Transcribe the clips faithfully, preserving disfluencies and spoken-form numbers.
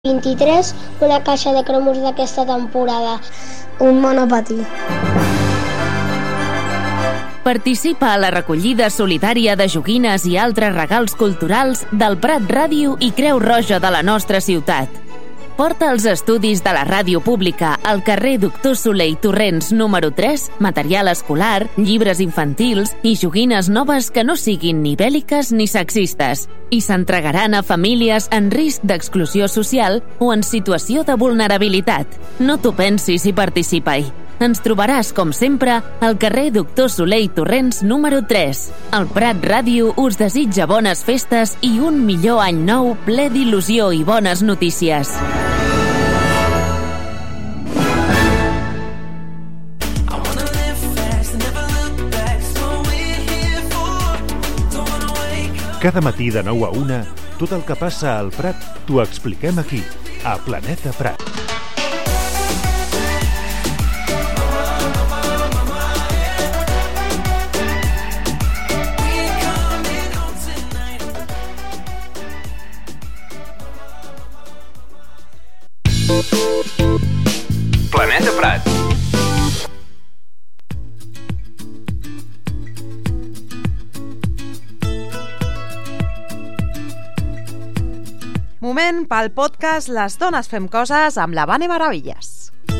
vint-i-tres, una caixa de cromos d'aquesta temporada, un monopatí. Participa a la recollida solidària de joguines i altres regals culturals del Prat Ràdio i Creu Roja de la nostra ciutat. Porta els estudis de la ràdio pública al carrer Doctor Soler i Torrents número tres, material escolar, llibres infantils i joguines noves que no siguin ni bèl·liques ni sexistes i s'entregaran a famílies en risc d'exclusió social o en situació de vulnerabilitat. No t'ho pensis i participa-hi. Ens trobaràs, com sempre, al carrer Doctor Soler i Torrents número tres. El Prat Ràdio us desitja bones festes i un millor any nou ple d'il·lusió i bones notícies. Cada matí de nou a una, tot el que passa al Prat t'ho expliquem aquí, a Planeta Prat. Planeta Prat. Moment pel podcast Les dones fem coses amb la Vane Maravillas.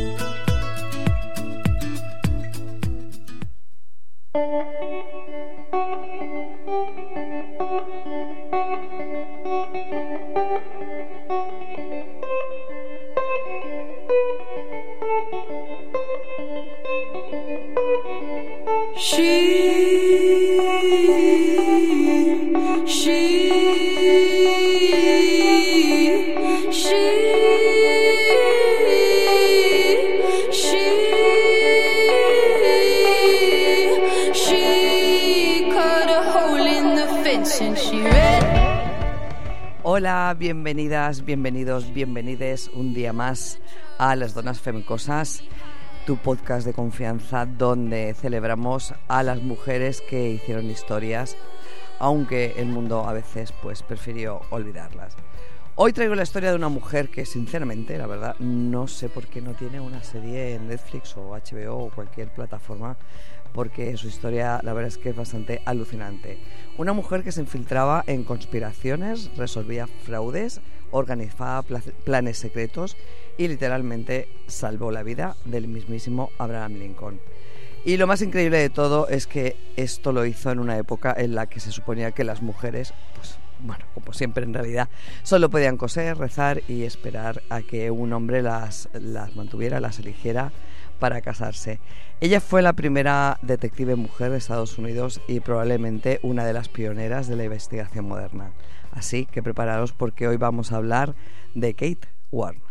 Hola, bienvenidas, bienvenidos, bienvenides un día más a Las Donas Fem Cosas, tu podcast de confianza donde celebramos a las mujeres que hicieron historias, aunque el mundo a veces pues prefirió olvidarlas. Hoy traigo la historia de una mujer que sinceramente, la verdad, no sé por qué no tiene una serie en Netflix o H B O o cualquier plataforma, porque su historia la verdad es que es bastante alucinante. Una mujer que se infiltraba en conspiraciones, resolvía fraudes, organizaba planes secretos y literalmente salvó la vida del mismísimo Abraham Lincoln. Y lo más increíble de todo es que esto lo hizo en una época en la que se suponía que las mujeres, pues bueno, como siempre en realidad, solo podían coser, rezar y esperar a que un hombre las, las mantuviera, las eligiera para casarse. Ella fue la primera detective mujer de Estados Unidos y probablemente una de las pioneras de la investigación moderna. Así que preparaos porque hoy vamos a hablar de Kate Warren.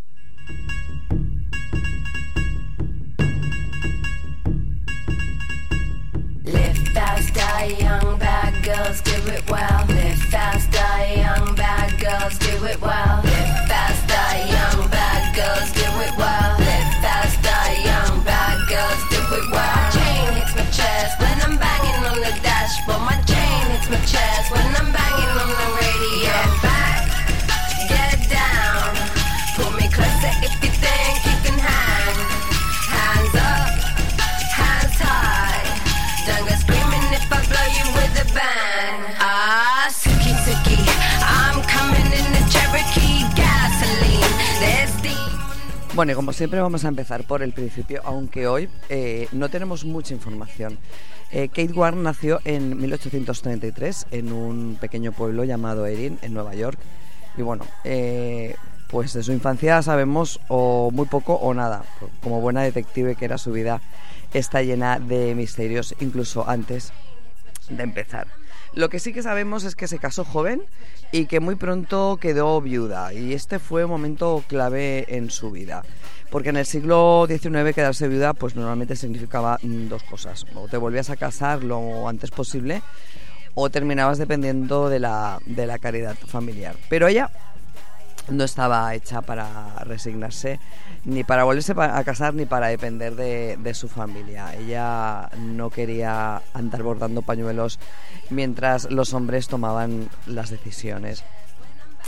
Live fast, die young, bad girls do it well. Live fast, die young, bad girls do it well. Live fast, die young, bad girls do it well. Live fast, die young, bad girls do it well. My chain hits my chest when I'm banging on the dashboard. My chain hits my chest when I'm banging on the radio. Get back, get down, pull me closer if you think you can hang. Hands up, hands high. Don't go screaming if I blow you with a bang. Ah, suki suki, I'm coming in the Cherokee gasoline. There's the... Bueno, y como siempre vamos a empezar por el principio, aunque hoy eh, no tenemos mucha información. Eh, Kate Warren nació en mil ochocientos treinta y tres en un pequeño pueblo llamado Erin, en Nueva York. Y bueno, eh, pues de su infancia sabemos o muy poco o nada. Como buena detective que era, su vida está llena de misterios, incluso antes de empezar. Lo que sí que sabemos es que se casó joven y que muy pronto quedó viuda, y este fue un momento clave en su vida, porque en el siglo diecinueve quedarse viuda pues normalmente significaba dos cosas: o te volvías a casar lo antes posible o terminabas dependiendo de la, de la caridad familiar. Pero ella no estaba hecha para resignarse, ni para volverse a casar, ni para depender de, de su familia. Ella no quería andar bordando pañuelos mientras los hombres tomaban las decisiones.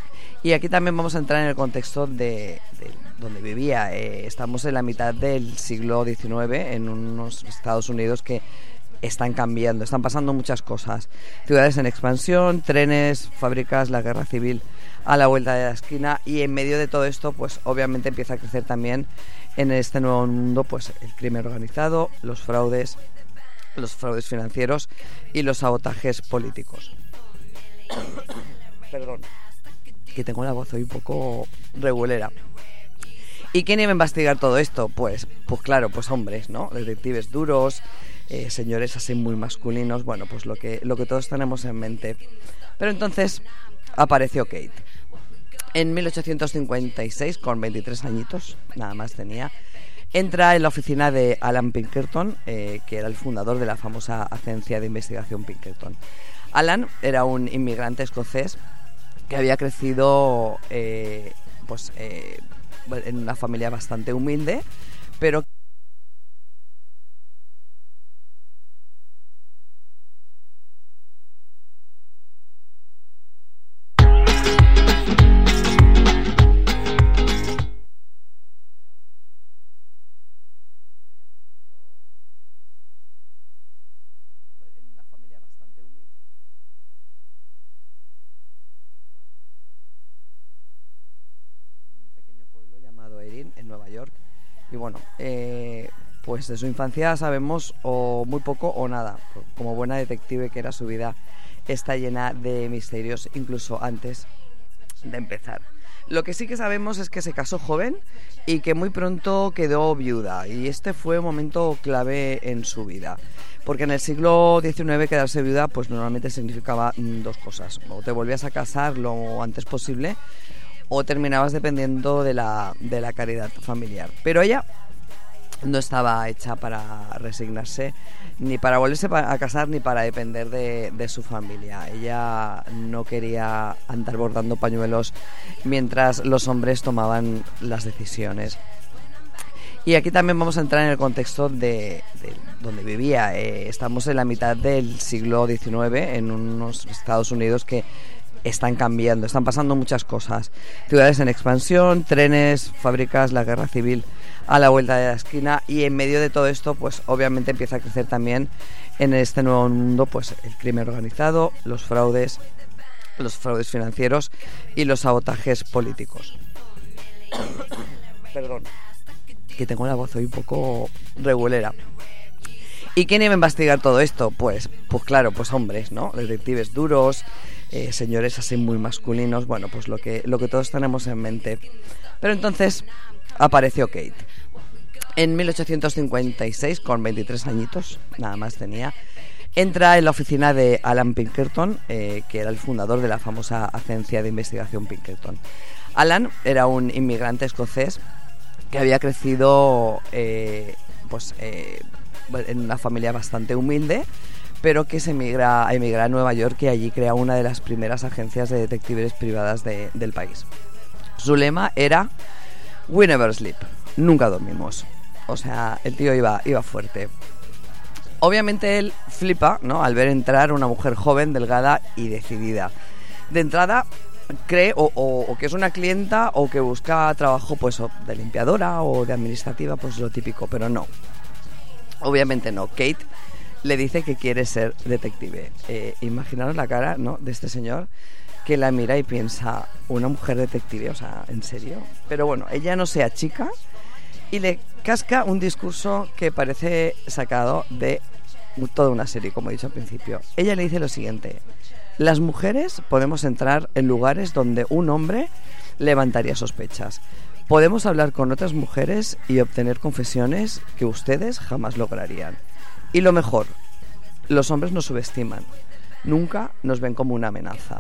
Y aquí también vamos a entrar en el contexto de, de donde vivía. Eh, estamos en la mitad del siglo diecinueve, en unos Estados Unidos que están cambiando, están pasando muchas cosas. Ciudades en expansión, trenes, fábricas, la guerra civil a la vuelta de la esquina, y en medio de todo esto, pues obviamente empieza a crecer también en este nuevo mundo, pues el crimen organizado, los fraudes, los fraudes financieros y los sabotajes políticos. Perdón, que tengo la voz hoy un poco regulera. ¿Y quién iba a investigar todo esto? Pues, pues claro, pues hombres, ¿no? Detectives duros, eh, señores así muy masculinos, bueno, pues lo que, lo que todos tenemos en mente. Pero entonces apareció Kate. En mil ochocientos cincuenta y seis, con veintitrés añitos, nada más tenía, entra en la oficina de Alan Pinkerton, eh, que era el fundador de la famosa agencia de investigación Pinkerton. Alan era un inmigrante escocés que había crecido eh, pues, eh, en una familia bastante humilde, pero en Nueva York. Y bueno, eh, pues de su infancia sabemos o muy poco o nada. Como buena detective que era, su vida está llena de misterios incluso antes de empezar. Lo que sí que sabemos es que se casó joven y que muy pronto quedó viuda, y este fue un momento clave en su vida, porque en el siglo diecinueve quedarse viuda pues normalmente significaba dos cosas: o te volvías a casar lo antes posible, o terminabas dependiendo de la, de la caridad familiar. Pero ella no estaba hecha para resignarse, ni para volverse a casar, ni para depender de, de su familia. Ella no quería andar bordando pañuelos mientras los hombres tomaban las decisiones. Y aquí también vamos a entrar en el contexto de, de donde vivía. Eh, estamos en la mitad del siglo diecinueve, en unos Estados Unidos que están cambiando, están pasando muchas cosas. Ciudades en expansión, trenes, fábricas, la guerra civil a la vuelta de la esquina, y en medio de todo esto, pues obviamente empieza a crecer también en este nuevo mundo, pues el crimen organizado, los fraudes, los fraudes financieros y los sabotajes políticos. Perdón, que tengo la voz hoy un poco regulera. ¿Y quién iba a investigar todo esto? Pues, pues claro, pues hombres, ¿no? Detectives duros, eh, señores así muy masculinos, bueno, pues lo que, lo que todos tenemos en mente. Pero entonces apareció Kate. En mil ochocientos cincuenta y seis, con veintitrés añitos, nada más tenía, entra en la oficina de Alan Pinkerton, eh, que era el fundador de la famosa agencia de investigación Pinkerton. Alan era un inmigrante escocés que había crecido eh, pues, eh, en una familia bastante humilde, pero que se emigra, emigra a Nueva York, y allí crea una de las primeras agencias de detectives privadas de, del país. Su lema era "We never sleep", nunca dormimos. O sea, el tío iba, iba fuerte. Obviamente él flipa, ¿no?, al ver entrar una mujer joven, delgada y decidida. De entrada cree o, o, o que es una clienta, o que busca trabajo pues de limpiadora o de administrativa, pues lo típico, pero no. Obviamente no. Kate le dice que quiere ser detective. Eh, imaginaros la cara, ¿no?, de este señor, que la mira y piensa: una mujer detective, o sea, ¿en serio? Pero bueno, ella no se achica y le casca un discurso que parece sacado de toda una serie, como he dicho al principio. Ella le dice lo siguiente: las mujeres podemos entrar en lugares donde un hombre levantaría sospechas. Podemos hablar con otras mujeres y obtener confesiones que ustedes jamás lograrían. Y lo mejor, los hombres nos subestiman. Nunca nos ven como una amenaza.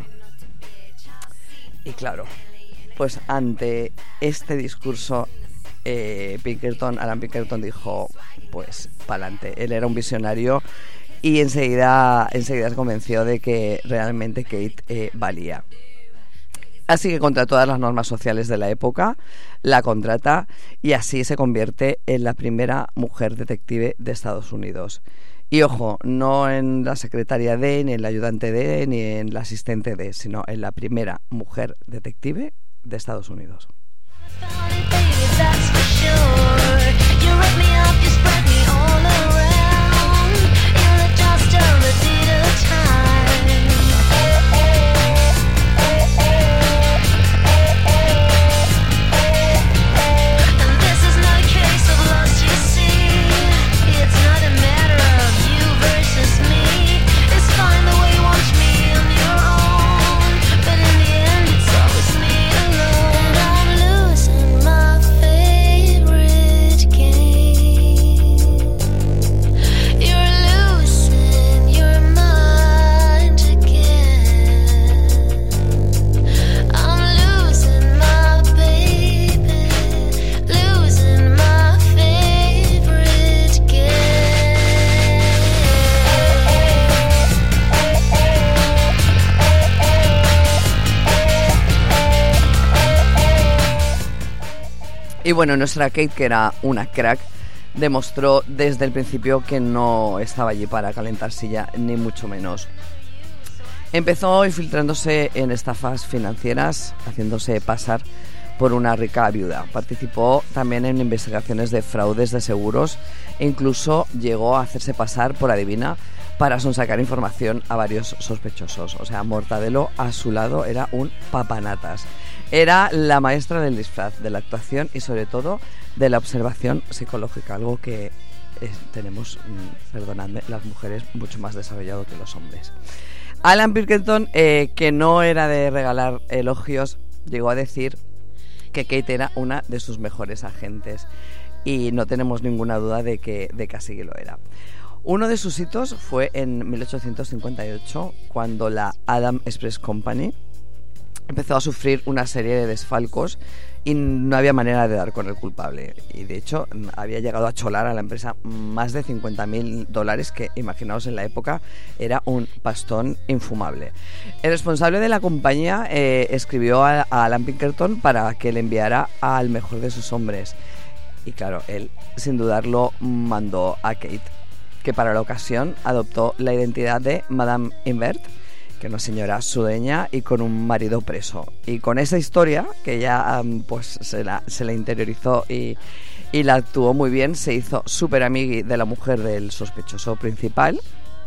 Y claro, pues ante este discurso, eh, Pinkerton, Alan Pinkerton dijo, pues pa'lante. Él era un visionario y enseguida, enseguida se convenció de que realmente Kate eh, valía. Así que, contra todas las normas sociales de la época, la contrata, y así se convierte en la primera mujer detective de Estados Unidos. Y ojo, no en la secretaria de, ni en la ayudante de, ni en la asistente de, sino en la primera mujer detective de Estados Unidos. Y bueno, nuestra Kate, que era una crack, demostró desde el principio que no estaba allí para calentar silla, ni mucho menos. Empezó infiltrándose en estafas financieras, haciéndose pasar por una rica viuda. Participó también en investigaciones de fraudes de seguros e incluso llegó a hacerse pasar por adivina para sonsacar información a varios sospechosos. O sea, Mortadelo a su lado era un papanatas. Era la maestra del disfraz, de la actuación y sobre todo de la observación psicológica, algo que eh, tenemos, perdonadme, las mujeres mucho más desarrollado que los hombres. Alan Pilkington, eh, que no era de regalar elogios, llegó a decir que Kate era una de sus mejores agentes y no tenemos ninguna duda de que, de que así lo era. Uno de sus hitos fue en mil ochocientos cincuenta y ocho, cuando la Adam Express Company empezó a sufrir una serie de desfalcos y no había manera de dar con el culpable. Y de hecho había llegado a cholar a la empresa más de cincuenta mil dólares, que imaginaos en la época era un pastón infumable. El responsable de la compañía eh, escribió a, a Alan Pinkerton para que le enviara al mejor de sus hombres. Y claro, él sin dudarlo mandó a Kate, que para la ocasión adoptó la identidad de Madame Invert, que es una señora sureña y con un marido preso. Y con esa historia, que ya um, pues se la, se la interiorizó y, y la actuó muy bien, se hizo súper amigui de la mujer del sospechoso principal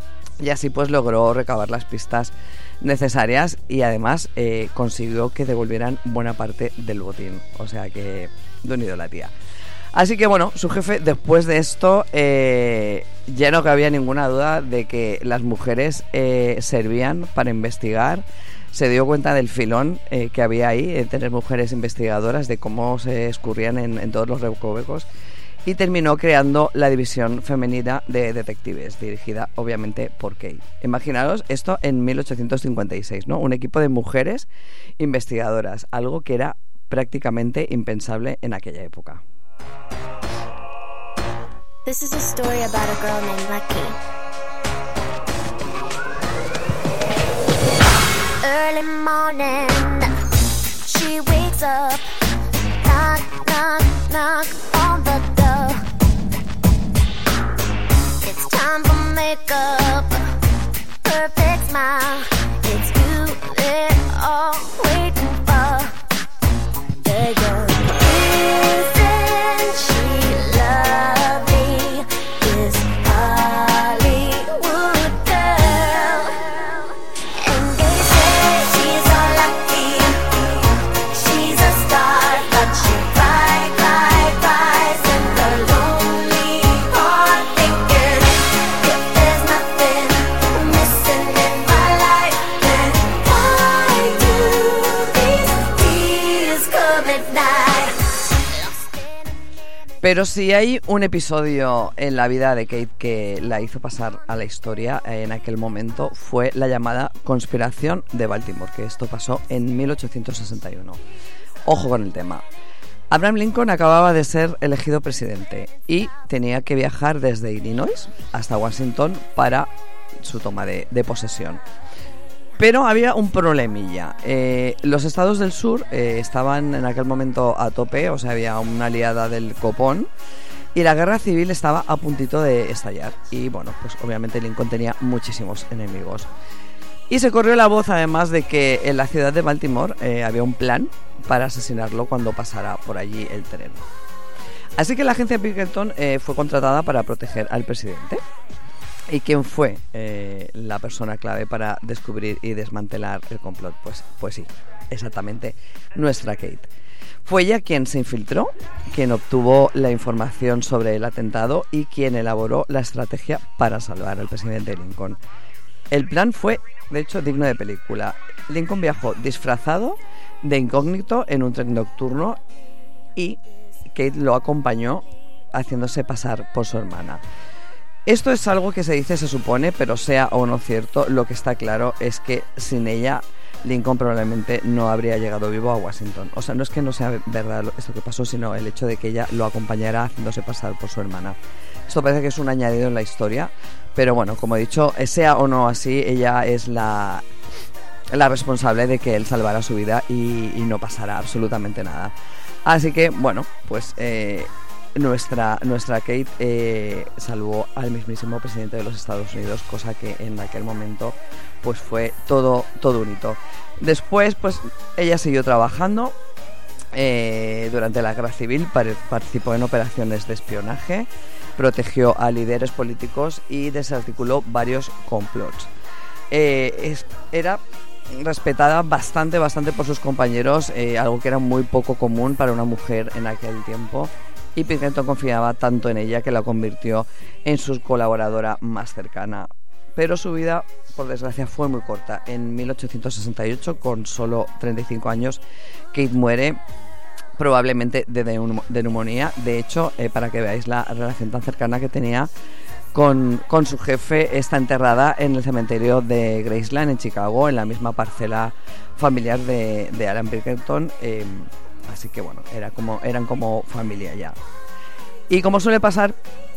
y así pues logró recabar las pistas necesarias y además eh, consiguió que devolvieran buena parte del botín. O sea que de unido la tía. Así que bueno, su jefe después de esto eh, ya no cabía ninguna duda de que las mujeres eh, servían para investigar. Se dio cuenta del filón eh, que había ahí, de tener mujeres investigadoras, de cómo se escurrían en, en todos los recovecos, y terminó creando la división femenina de detectives, dirigida obviamente por Kate. Imaginaros esto en mil ochocientos cincuenta y seis, ¿no? Un equipo de mujeres investigadoras, algo que era prácticamente impensable en aquella época. This is a story about a girl named Lucky. Early morning, she wakes up, knock, knock, knock on the door. It's time for makeup, perfect smile. It's you they're all waiting for. There you go. Isn't she lovely? This Hollywood girl. And they say she's all lucky. She's a star, but she cry, cry, cries in the lonely heart, thinking if there's nothing missing in my life, then why do these tears come at night? Pero si hay un episodio en la vida de Kate que la hizo pasar a la historia en aquel momento, fue la llamada Conspiración de Baltimore, que esto pasó en mil ochocientos sesenta y uno. Ojo con el tema. Abraham Lincoln acababa de ser elegido presidente y tenía que viajar desde Illinois hasta Washington para su toma de, de posesión. Pero había un problemilla. Eh, los estados del sur eh, estaban en aquel momento a tope, o sea, había una aliada del copón y la guerra civil estaba a puntito de estallar. Y bueno, pues obviamente Lincoln tenía muchísimos enemigos. Y se corrió la voz además de que en la ciudad de Baltimore eh, había un plan para asesinarlo cuando pasara por allí el tren. Así que la agencia Pinkerton eh, fue contratada para proteger al presidente. ¿Y quién fue eh, la persona clave para descubrir y desmantelar el complot? Pues, pues sí, exactamente, nuestra Kate. Fue ella quien se infiltró, quien obtuvo la información sobre el atentado y quien elaboró la estrategia para salvar al presidente Lincoln. El plan fue, de hecho, digno de película. Lincoln viajó disfrazado de incógnito en un tren nocturno y Kate lo acompañó haciéndose pasar por su hermana. Esto es algo que se dice, se supone, pero sea o no cierto, lo que está claro es que sin ella Lincoln probablemente no habría llegado vivo a Washington. O sea, no es que no sea verdad esto que pasó, sino el hecho de que ella lo acompañara haciéndose pasar por su hermana. Esto parece que es un añadido en la historia, pero bueno, como he dicho, sea o no así, ella es la, la responsable de que él salvara su vida y, y no pasara absolutamente nada. Así que, bueno, pues eh, nuestra, nuestra Kate eh, salvó al mismísimo presidente de los Estados Unidos, cosa que en aquel momento pues fue todo, todo un hito. Después, pues ella siguió trabajando eh, durante la guerra civil, participó en operaciones de espionaje, protegió a líderes políticos y desarticuló varios complots. Eh, es, era respetada bastante, bastante por sus compañeros, eh, algo que era muy poco común para una mujer en aquel tiempo, y Pinkerton confiaba tanto en ella que la convirtió en su colaboradora más cercana. Pero su vida, por desgracia, fue muy corta. En mil ochocientos sesenta y ocho, con solo treinta y cinco años, Kate muere probablemente de, de, de neumonía. De hecho, eh, para que veáis la relación tan cercana que tenía con, con su jefe, está enterrada en el cementerio de Graceland, en Chicago, en la misma parcela familiar de, de Alan Pinkerton. Eh, así que bueno, era como, eran como familia ya. Y como suele pasar,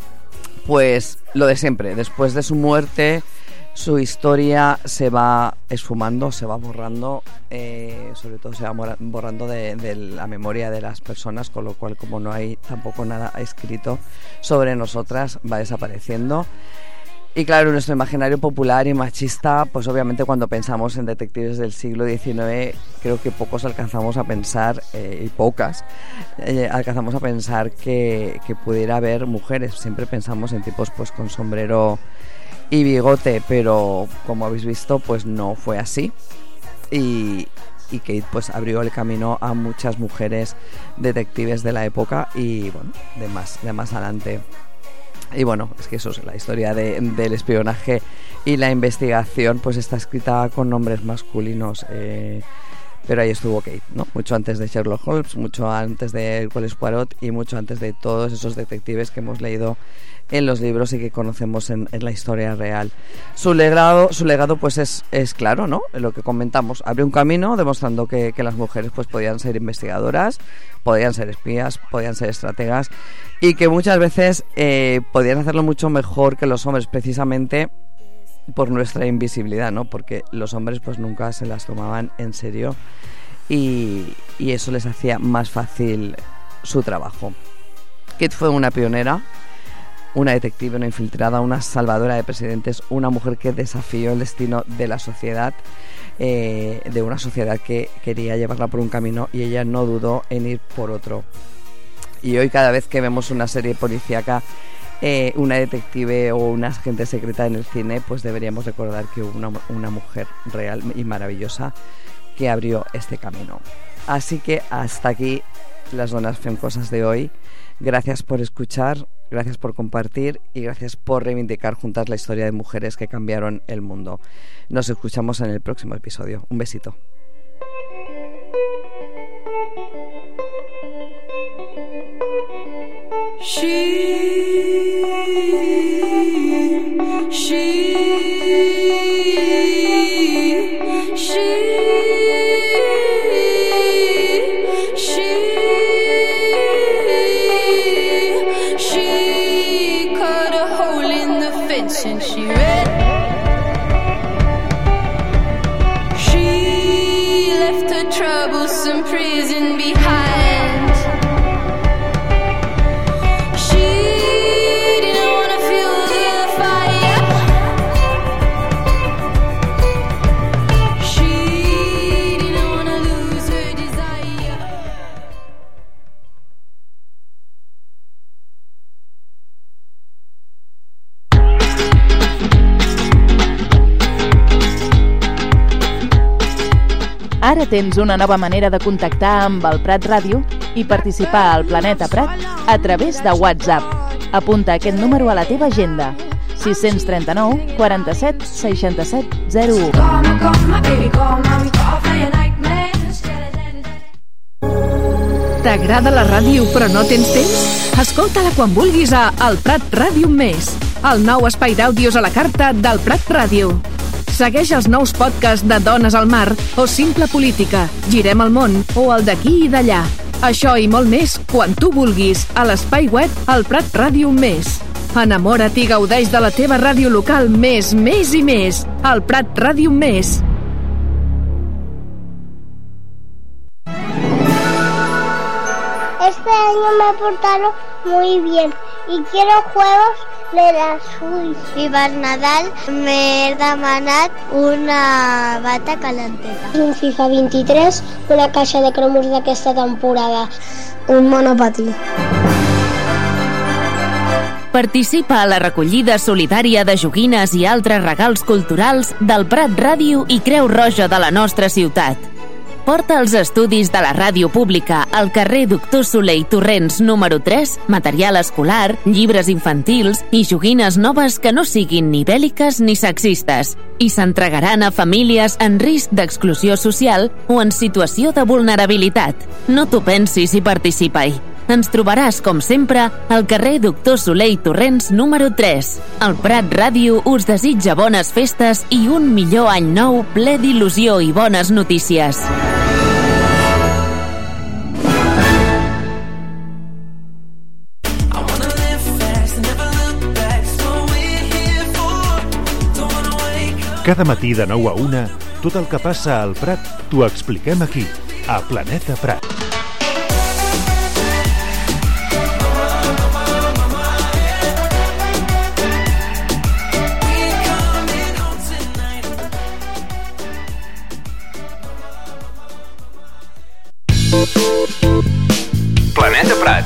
pues lo de siempre, después de su muerte, su historia se va esfumando, se va borrando, eh, sobre todo se va borrando de, de la memoria de las personas, con lo cual, como no hay tampoco nada escrito sobre nosotras, va desapareciendo. Y claro, nuestro imaginario popular y machista, pues obviamente cuando pensamos en detectives del siglo diecinueve, creo que pocos alcanzamos a pensar, eh, y pocas, eh, alcanzamos a pensar que, que pudiera haber mujeres. Siempre pensamos en tipos pues con sombrero y bigote, pero como habéis visto, pues no fue así. Y, y Kate pues abrió el camino a muchas mujeres detectives de la época y bueno, de más, de más adelante. Y bueno, es que eso es la historia de, del espionaje y la investigación, pues está escrita con nombres masculinos, eh, pero ahí estuvo Kate, ¿no? Mucho antes de Sherlock Holmes, mucho antes de Hércules Poirot y mucho antes de todos esos detectives que hemos leído en los libros y que conocemos en, en la historia real. Su legado, su legado pues es, es claro, ¿no? Lo que comentamos, abrió un camino demostrando que, que las mujeres pues podían ser investigadoras, podían ser espías, podían ser estrategas y que muchas veces eh, podían hacerlo mucho mejor que los hombres, precisamente por nuestra invisibilidad, ¿no? Porque los hombres pues nunca se las tomaban en serio y, y eso les hacía más fácil su trabajo. Kate fue una pionera, una detective, una infiltrada, una salvadora de presidentes, una mujer que desafió el destino de la sociedad, eh, de una sociedad que quería llevarla por un camino y ella no dudó en ir por otro. Y hoy cada vez que vemos una serie policíaca, eh, una detective o una agente secreta en el cine, pues deberíamos recordar que hubo una, una mujer real y maravillosa que abrió este camino. Así que hasta aquí las Donas Femcosas de hoy. Gracias por escuchar, gracias por compartir y gracias por reivindicar juntas la historia de mujeres que cambiaron el mundo. Nos escuchamos en el próximo episodio. Un besito. She, she, she. And she read, she left her troublesome prison behind. She Ara tens una nova manera de contactar amb el Prat Ràdio i participar al Planeta Prat a través de WhatsApp. Apunta aquest número a la teva agenda: sis cents trenta-nou quaranta-set seixanta-set zero u. T'agrada la ràdio però no tens temps? Escolta-la quan vulguis a El Prat Ràdio Més, el nou espai d'àudios a la carta del Prat Ràdio. Segueix els nous podcasts de Dones al Mar o Simple Política, Girem el món o el d'aquí i d'allà. Això i molt més quan tu vulguis a l'espai web El Prat Ràdio Més. Enamora't i gaudeix de la teva ràdio local més, més i més. El Prat Ràdio Més. Este año me portaron muy bien y quiero juegos de la Switch. I per Nadal m'he demanat una bata calenteta. Un FIFA vint-i-tres, una caixa de cromos d'aquesta temporada, un monopatí. Participa a la recollida solidària de joguines i altres regals culturals del Prat Ràdio i Creu Roja de la nostra ciutat. Porta els estudis de la ràdio pública al carrer Doctor Soler i Torrents número tres, material escolar, llibres infantils i joguines noves que no siguin ni bèl·liques ni sexistes i s'entregaran a famílies en risc d'exclusió social o en situació de vulnerabilitat. No t'ho pensis i participa-hi. Ens trobaràs, com sempre, al carrer Doctor Soler i Torrents número tres. El Prat Ràdio us desitja bones festes i un millor any nou ple d'il·lusió i bones notícies. Cada matí de nou a una, tot el que passa al Prat t'ho expliquem aquí, a Planeta Prat. Planeta Prat.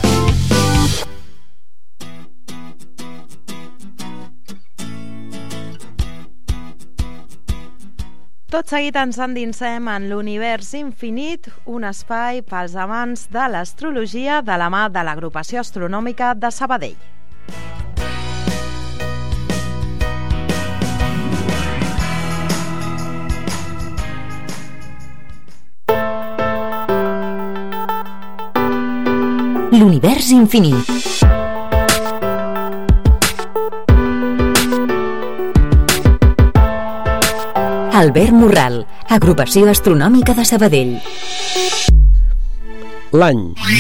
Tot seguit ens endinsem en l'univers infinit, un espai pels amants de l'astrologia de la mà de l'Agrupació Astronòmica de Sabadell. L'univers infinit. Albert Morral, Agrupació Astronòmica de Sabadell. L'any.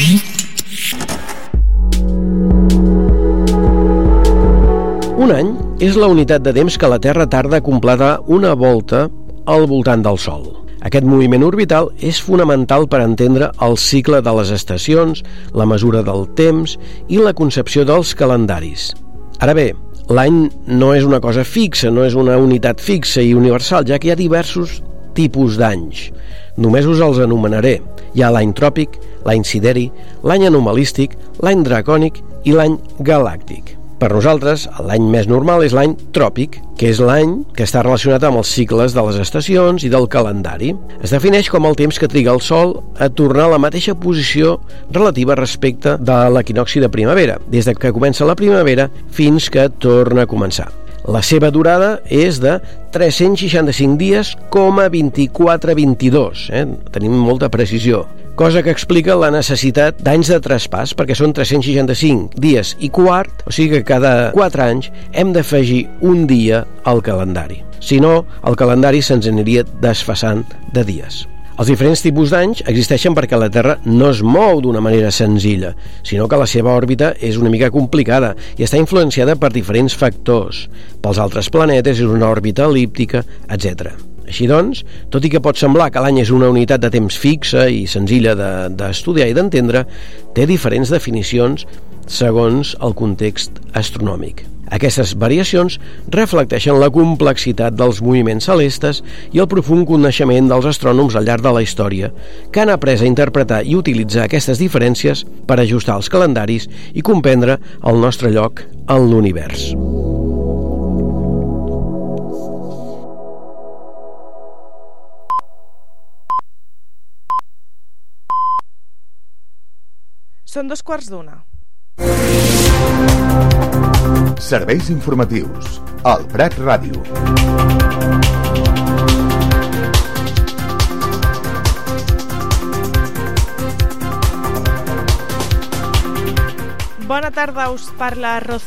Un any és la unitat de temps que la Terra tarda a completar una volta al voltant del Sol. Aquest moviment orbital és fonamental per entendre el cicle de les estacions, la mesura del temps i la concepció dels calendaris. Ara bé, l'any no és una cosa fixa, no és una unitat fixa i universal, ja que hi ha diversos tipus d'anys. Només us els anomenaré. Hi ha l'any tròpic, l'any sideri, l'any anomalístic, l'any dracònic i l'any galàctic. Per nosaltres, l'any més normal és l'any tròpic, que és l'any que està relacionat amb els cicles de les estacions i del calendari. Es defineix com el temps que triga el Sol a tornar a la mateixa posició relativa respecte de l'equinocci de primavera, des de que comença la primavera fins que torna a començar. La seva durada és de tres-cents seixanta-cinc dies coma vint-i-quatre vint-i-dos, eh? Tenim molta precisió, cosa que explica la necessitat d'anys de traspàs, perquè són tres-cents seixanta-cinc dies i quart, o sigui que cada quatre anys hem d'afegir un dia al calendari. Si no, el calendari se'ns aniria desfasant de dies. Els diferents tipus d'anys existeixen perquè la Terra no es mou d'una manera senzilla, sinó que la seva òrbita és una mica complicada i està influenciada per diferents factors. Pels altres planetes és una òrbita elíptica, etcètera. Així doncs, tot i que pot semblar que l'any és una unitat de temps fixa i senzilla d'estudiar i d'entendre, té diferents definicions segons el context astronòmic. Aquestes variacions reflecteixen la complexitat dels moviments celestes i el profund coneixement dels astrònoms al llarg de la història, que han après a interpretar i utilitzar aquestes diferències per ajustar els calendaris i comprendre el nostre lloc en l'univers. Són dos quarts d'una. Serveis informatius al Prat Ràdio. Bona tarda, us parla Rocío.